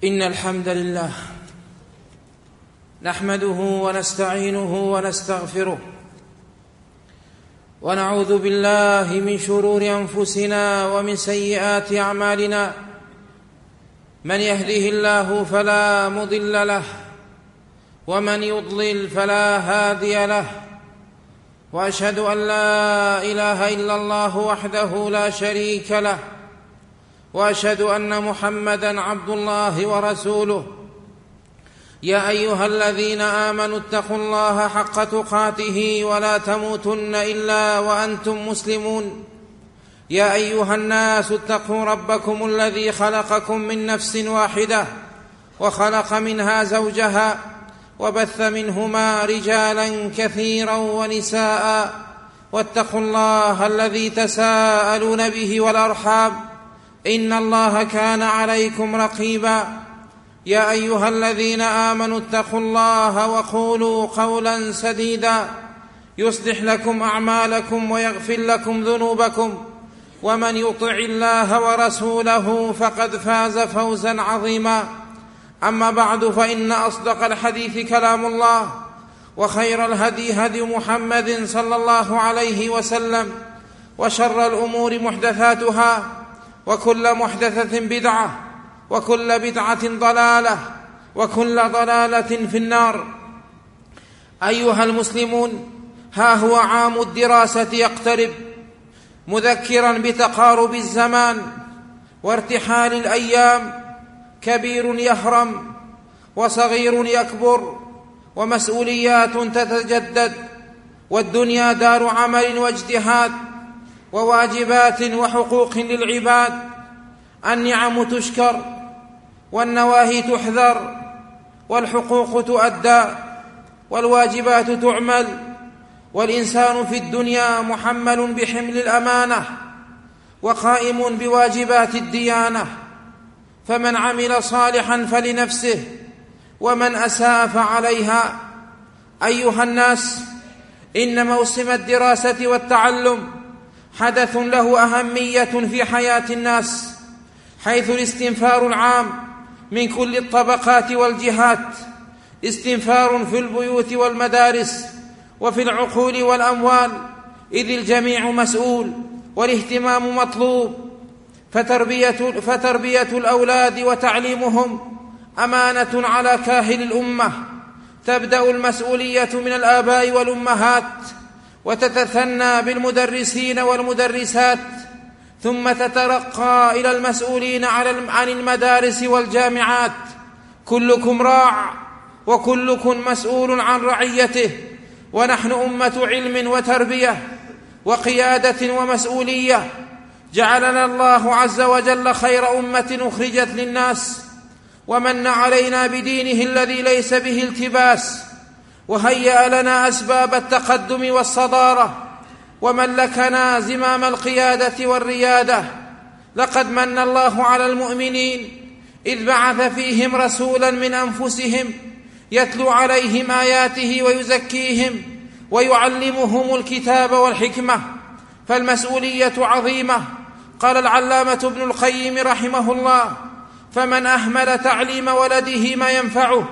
إن الحمد لله نحمده ونستعينه ونستغفره ونعوذ بالله من شرور أنفسنا ومن سيئات أعمالنا. من يهده الله فلا مضل له ومن يضلل فلا هادي له، وأشهد أن لا إله إلا الله وحده لا شريك له، وأشهد أن محمدًا عبد الله ورسوله. يا أيها الذين آمنوا اتقوا الله حق تقاته ولا تموتن إلا وأنتم مسلمون. يا أيها الناس اتقوا ربكم الذي خلقكم من نفس واحدة وخلق منها زوجها وبث منهما رجالا كثيرا ونساء، واتقوا الله الذي تساءلون به والأرحام إن الله كان عليكم رقيبا. يا أيها الذين آمنوا اتقوا الله وقولوا قولا سديدا يصلح لكم أعمالكم ويغفر لكم ذنوبكم، ومن يطع الله ورسوله فقد فاز فوزا عظيما. أما بعد، فإن أصدق الحديث كلام الله، وخير الهدي هدي محمد صلى الله عليه وسلم، وشر الأمور محدثاتها، وكل محدثة بدعة، وكل بدعة ضلالة، وكل ضلالة في النار. أيها المسلمون، ها هو عام الدراسة يقترب، مذكرا بتقارب الزمان وارتحال الأيام. كبير يهرم وصغير يكبر، ومسؤوليات تتجدد، والدنيا دار عمل واجتهاد وواجبات وحقوق للعباد. النعم تشكر والنواهي تحذر، والحقوق تؤدى والواجبات تعمل، والإنسان في الدنيا محمل بحمل الأمانة وقائم بواجبات الديانة. فمن عمل صالحا فلنفسه، ومن أساء فعليها. أيها الناس، إن موسم الدراسة والتعلم حدث له أهمية في حياة الناس، حيث الاستنفار العام من كل الطبقات والجهات، استنفار في البيوت والمدارس وفي العقول والأموال، إذ الجميع مسؤول والاهتمام مطلوب. فتربية الأولاد وتعليمهم أمانة على كاهل الأمة. تبدأ المسؤولية من الآباء والأمهات، وتتثنى بالمدرسين والمدرسات، ثم تترقى إلى المسؤولين عن المدارس والجامعات. كلكم راع وكلكم مسؤول عن رعيته، ونحن أمة علم وتربية وقيادة ومسؤولية. جعلنا الله عز وجل خير أمة أخرجت للناس، ومن علينا بدينه الذي ليس به التباس، وهيأ لنا أسباب التقدم والصدارة، وملكنا زمام القيادة والريادة. لقد من الله على المؤمنين إذ بعث فيهم رسولا من أنفسهم يتلو عليهم آياته ويزكيهم ويعلمهم الكتاب والحكمة. فالمسؤولية عظيمة. قال العلامة ابن القيم رحمه الله: فمن أهمل تعليم ولده ما ينفعه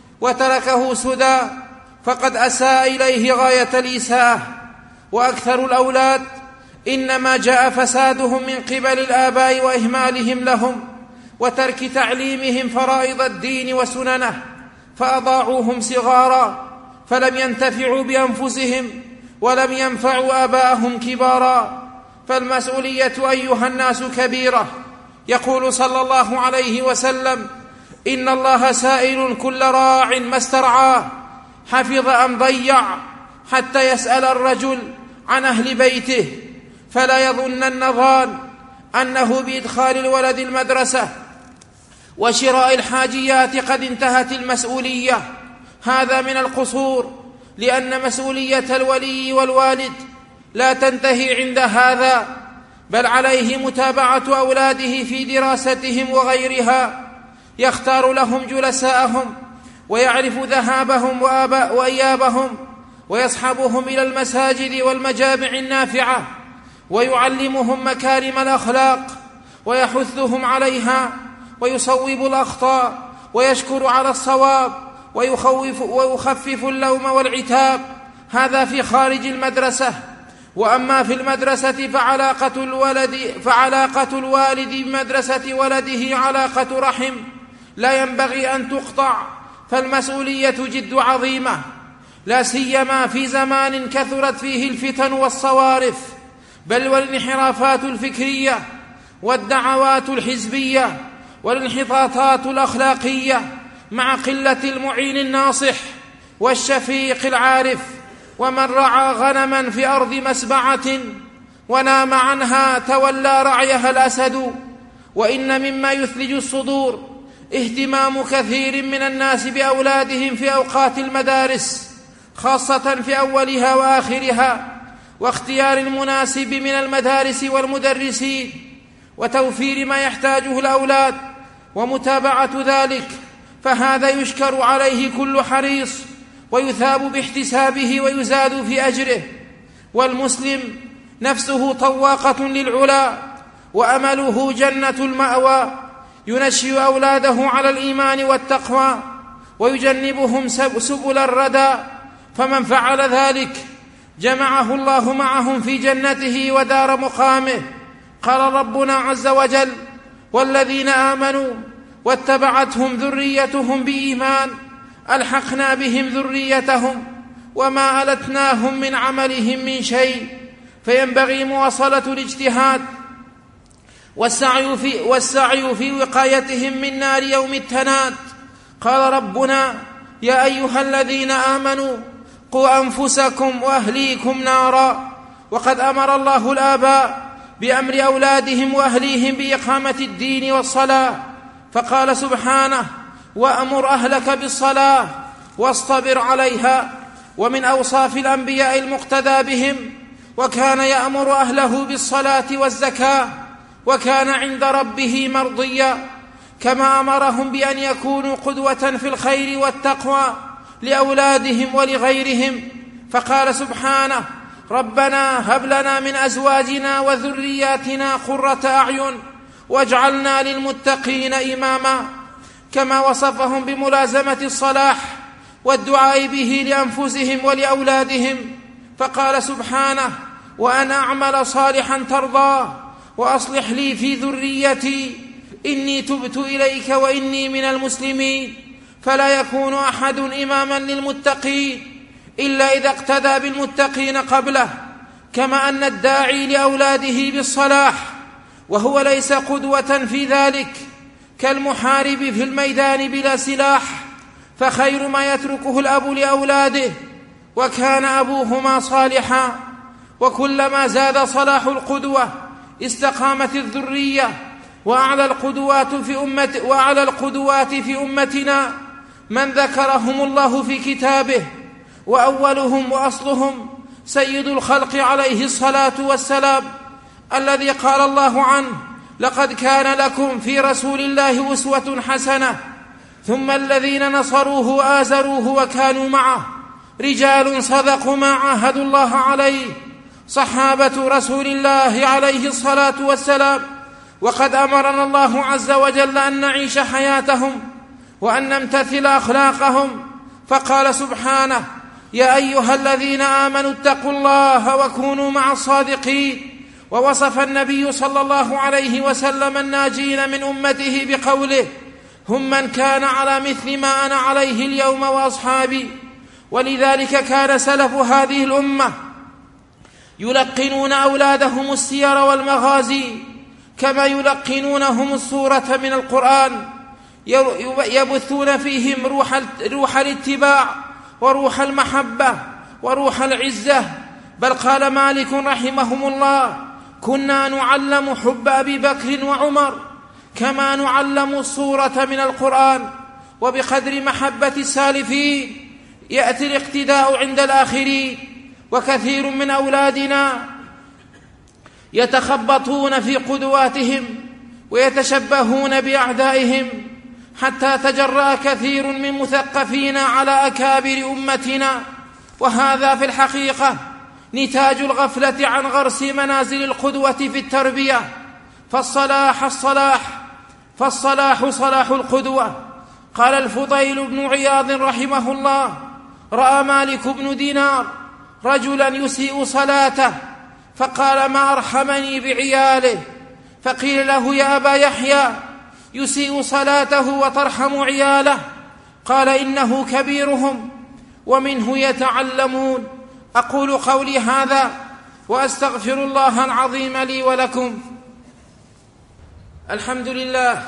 وتركه سدى فقد أساء إليه غاية الإساءة. وأكثر الأولاد إنما جاء فسادهم من قبل الآباء وإهمالهم لهم وترك تعليمهم فرائض الدين وسننه، فأضاعوهم صغارا، فلم ينتفعوا بأنفسهم ولم ينفعوا آباءهم كبارا. فالمسؤولية أيها الناس كبيرة. يقول صلى الله عليه وسلم: إن الله سائل كل راع ما استرعاه حفظ أم ضيع، حتى يسأل الرجل عن أهل بيته. فلا يظنن ظان أنه بإدخال الولد المدرسة وشراء الحاجيات قد انتهت المسؤولية. هذا من القصور، لأن مسؤولية الولي والوالد لا تنتهي عند هذا، بل عليه متابعة أولاده في دراستهم وغيرها. يختار لهم جلساءهم، ويعرف ذهابهم وإيابهم، ويصحبهم إلى المساجد والمجامع النافعة، ويعلمهم مكارم الأخلاق ويحثهم عليها، ويصوب الأخطاء ويشكر على الصواب ويخفف اللوم والعتاب، هذا في خارج المدرسة. وأما في المدرسة فعلاقة الوالد بمدرسة ولده علاقة رحم لا ينبغي أن تقطع، فالمسؤولية جد عظيمة، لا سيما في زمان كثرت فيه الفتن والصوارف، بل والانحرافات الفكرية والدعوات الحزبية والانحطاطات الأخلاقية، مع قلة المعين الناصح والشفيق العارف. ومن رعى غنما في أرض مسبعة ونام عنها تولى رعيها الأسد. وإن مما يثلج الصدور اهتمام كثير من الناس بأولادهم في أوقات المدارس، خاصة في أولها وآخرها، واختيار المناسب من المدارس والمدرسين، وتوفير ما يحتاجه الأولاد ومتابعة ذلك، فهذا يشكر عليه كل حريص ويثاب باحتسابه ويزاد في أجره. والمسلم نفسه طواقة للعلا وأمله جنة المأوى، ينشئ أولاده على الإيمان والتقوى ويجنبهم سبل الردى، فمن فعل ذلك جمعه الله معهم في جنته ودار مقامه. قال ربنا عز وجل: والذين آمنوا واتبعتهم ذريتهم بإيمان ألحقنا بهم ذريتهم وما ألتناهم من عملهم من شيء. فينبغي مواصلة الاجتهاد والسعي في وقايتهم من نار يوم التناد. قال ربنا: يا أيها الذين آمنوا قوا أنفسكم وأهليكم نارا. وقد أمر الله الآباء بأمر أولادهم وأهليهم بإقامة الدين والصلاة، فقال سبحانه: وأمر أهلك بالصلاة واصطبر عليها. ومن أوصاف الأنبياء المقتدى بهم: وكان يأمر أهله بالصلاة والزكاة وكان عند ربه مرضيا، كما أمرهم بأن يكونوا قدوة في الخير والتقوى لأولادهم ولغيرهم، فقال سبحانه: ربنا هب لنا من أزواجنا وذرياتنا قرة أعين واجعلنا للمتقين إماما، كما وصفهم بملازمة الصلاح والدعاء به لأنفسهم ولأولادهم، فقال سبحانه: وأن أعمل صالحا ترضاه وأصلح لي في ذريتي إني تبت إليك وإني من المسلمين. فلا يكون أحد إماما للمتقين إلا إذا اقتدى بالمتقين قبله، كما أن الداعي لأولاده بالصلاح وهو ليس قدوة في ذلك كالمحارب في الميدان بلا سلاح، فخير ما يتركه الأب لأولاده وكان أبوهما صالحا. وكلما زاد صلاح القدوة استقامت الذرية. وأعلى القدوات في أمتنا من ذكرهم الله في كتابه، وأولهم وأصلهم سيد الخلق عليه الصلاة والسلام، الذي قال الله عنه: لقد كان لكم في رسول الله أسوة حسنة. ثم الذين نصروه وآزروه وكانوا معه رجال صدقوا ما عاهدوا الله عليه، صحابة رسول الله عليه الصلاة والسلام. وقد أمرنا الله عز وجل أن نعيش حياتهم وأن نمتثل أخلاقهم، فقال سبحانه: يا أيها الذين آمنوا اتقوا الله وكونوا مع الصادقين. ووصف النبي صلى الله عليه وسلم الناجين من أمته بقوله: هم من كان على مثل ما أنا عليه اليوم وأصحابي. ولذلك كان سلف هذه الأمة يلقنون أولادهم السير والمغازي كما يلقنونهم السورة من القرآن، يبثون فيهم روح الاتباع وروح المحبة وروح العزة. بل قال مالك رحمهم الله: كنا نعلم حب أبي بكر وعمر كما نعلم السورة من القرآن. وبقدر محبة السالفين يأتي الاقتداء عند الآخرين. وكثير من أولادنا يتخبطون في قدواتهم ويتشبهون بأعدائهم، حتى تجرأ كثير من مثقفين على أكابر أمتنا، وهذا في الحقيقة نتاج الغفلة عن غرس منازل القدوة في التربية. فالصلاح فالصلاح صلاح القدوة. قال الفضيل بن عياض رحمه الله: رأى مالك بن دينار رجلا يسيء صلاته فقال: ما أرحمني بعياله. فقيل له: يا أبا يحيى، يسيء صلاته وترحم عياله؟ قال: إنه كبيرهم ومنه يتعلمون. أقول قولي هذا وأستغفر الله العظيم لي ولكم. الحمد لله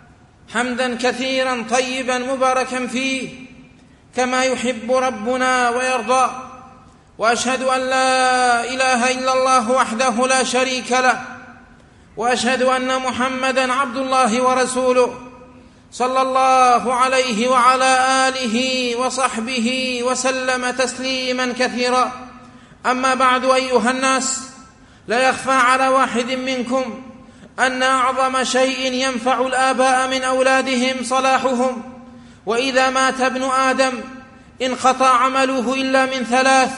حمدا كثيرا طيبا مباركا فيه كما يحب ربنا ويرضى، وأشهد أن لا إله إلا الله وحده لا شريك له، وأشهد أن محمدا عبد الله ورسوله صلى الله عليه وعلى آله وصحبه وسلم تسليما كثيرا. أما بعد، أيها الناس، لا يخفى على واحد منكم أن أعظم شيء ينفع الآباء من أولادهم صلاحهم، وإذا مات ابن آدم انقطع عمله إلا من ثلاث،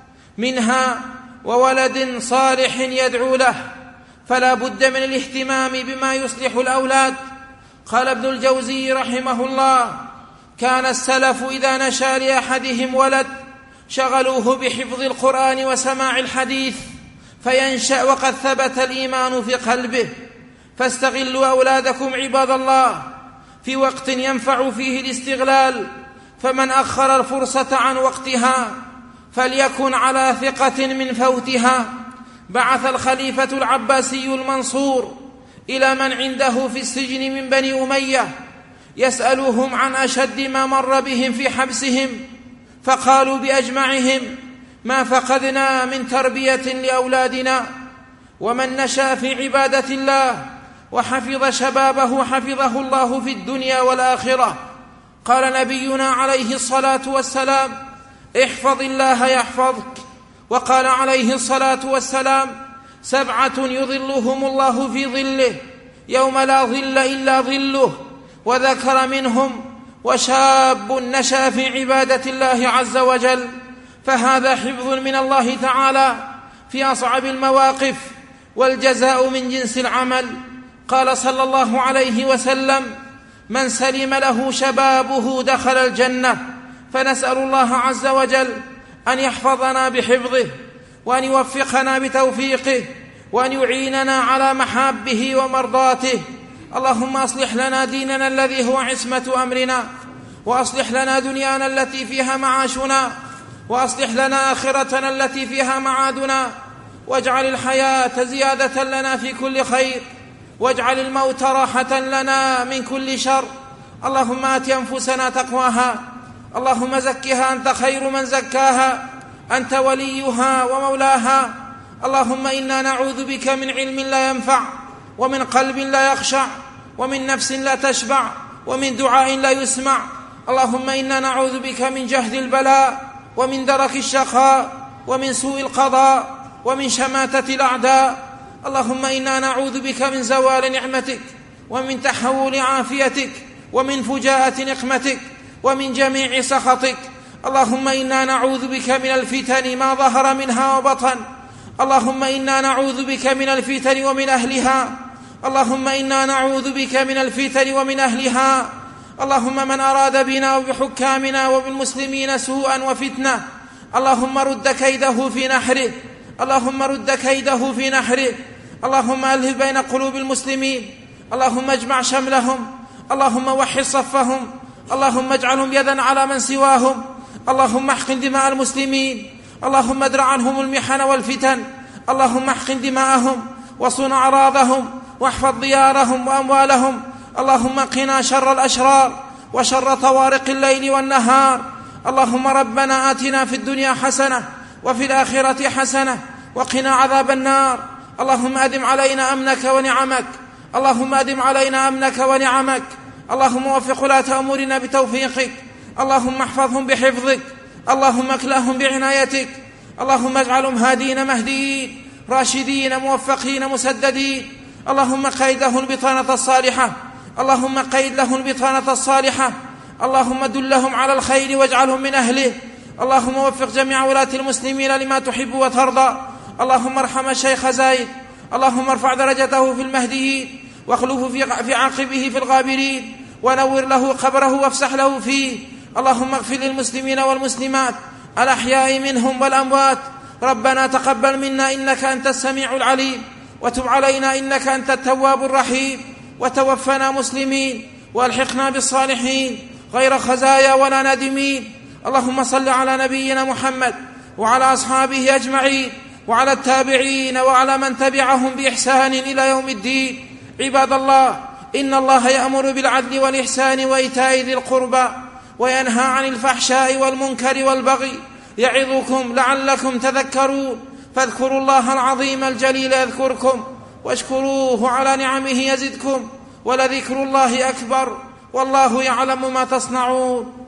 منها وولد صالح يدعو له، فلا بد من الاهتمام بما يصلح الأولاد. قال ابن الجوزي رحمه الله: كان السلف إذا نشأ لأحدهم ولد شغلوه بحفظ القرآن وسماع الحديث فينشأ وقد ثبت الإيمان في قلبه. فاستغلوا أولادكم عباد الله في وقت ينفع فيه الاستغلال، فمن أخر الفرصة عن وقتها فليكن على ثقة من فوتها. بعث الخليفة العباسي المنصور إلى من عنده في السجن من بني أمية يسألهم عن أشد ما مر بهم في حبسهم، فقالوا بأجمعهم: ما فقدنا من تربية لأولادنا. ومن نشأ في عبادة الله وحفظ شبابه حفظه الله في الدنيا والآخرة. قال نبينا عليه الصلاة والسلام: احفظ الله يحفظك. وقال عليه الصلاة والسلام: 7 يظلهم الله في ظله يوم لا ظل إلا ظله. وذكر منهم: وشاب نشأ في عبادة الله عز وجل. فهذا حفظ من الله تعالى في أصعب المواقف، والجزاء من جنس العمل. قال صلى الله عليه وسلم: من سلم له شبابه دخل الجنة. فنسأل الله عز وجل أن يحفظنا بحفظه، وأن يوفقنا بتوفيقه، وأن يعيننا على محابه ومرضاته. اللهم أصلح لنا ديننا الذي هو عصمة أمرنا، وأصلح لنا دنيانا التي فيها معاشنا، وأصلح لنا آخرتنا التي فيها معادنا، واجعل الحياة زيادة لنا في كل خير، واجعل الموت راحة لنا من كل شر. اللهم آت أنفسنا تقواها، اللهم زكها أنت خير من زكاها، أنت وليها ومولاها. اللهم إنا نعوذ بك من علم لا ينفع، ومن قلب لا يخشع، ومن نفس لا تشبع، ومن دعاء لا يسمع. اللهم إنا نعوذ بك من جهد البلاء، ومن درك الشقاء، ومن سوء القضاء، ومن شماتة الأعداء. اللهم إنا نعوذ بك من زوال نعمتك، ومن تحول عافيتك، ومن فجاءة نقمتك، ومن جميع سخطك. اللهم إنا نعوذ بك من الفتن ما ظهر منها وبطن. اللهم إنا نعوذ بك من الفتن ومن أهلها. اللهم إنا نعوذ بك من الفتن ومن أهلها. اللهم من أراد بنا وبحكامنا وبالمسلمين سوءا وفتنة، اللهم رد كيده في نحره، اللهم رد كيده في نحره. اللهم ألف بين قلوب المسلمين، اللهم اجمع شملهم، اللهم وحد صفهم، اللهم اجعلهم يدا على من سواهم. اللهم احقن دماء المسلمين، اللهم ادرع عنهم المحن والفتن. اللهم احقن دماءهم وصن أعراضهم، واحفظ ديارهم وأموالهم. اللهم قنا شر الأشرار وشر طوارق الليل والنهار. اللهم ربنا آتنا في الدنيا حسنة وفي الآخرة حسنة وقنا عذاب النار. اللهم أدم علينا أمنك ونعمك، اللهم أدم علينا أمنك ونعمك. اللهم وفق ولاة أمورنا بتوفيقك، اللهم احفظهم بحفظك، اللهم اكلأهم بعنايتك. اللهم اجعلهم هادين مهديين راشدين موفقين مسددين. اللهم قيد له البطانة الصالحة، اللهم قيد له البطانة الصالحة. اللهم دلهم على الخير واجعلهم من أهله. اللهم وفق جميع ولاة المسلمين لما تحب وترضى. اللهم ارحم الشيخ زايد، اللهم ارفع درجته في المهديين، واخلف في عقبه في الغابرين، ونور له قبره وافسح له فيه. اللهم اغفر للمسلمين والمسلمات الأحياء منهم والأموات. ربنا تقبل منا إنك أنت السميع العليم، وتب علينا إنك أنت التواب الرحيم، وتوفنا مسلمين والحقنا بالصالحين غير خزايا ولا نادمين. اللهم صل على نبينا محمد وعلى أصحابه أجمعين، وعلى التابعين، وعلى من تبعهم بإحسان إلى يوم الدين. عباد الله، إن الله يأمر بالعدل والإحسان وإيتاء ذي القربى، وينهى عن الفحشاء والمنكر والبغي، يعظكم لعلكم تذكرون. فاذكروا الله العظيم الجليل يذكركم، واشكروه على نعمه يزدكم، ولذكر الله أكبر، والله يعلم ما تصنعون.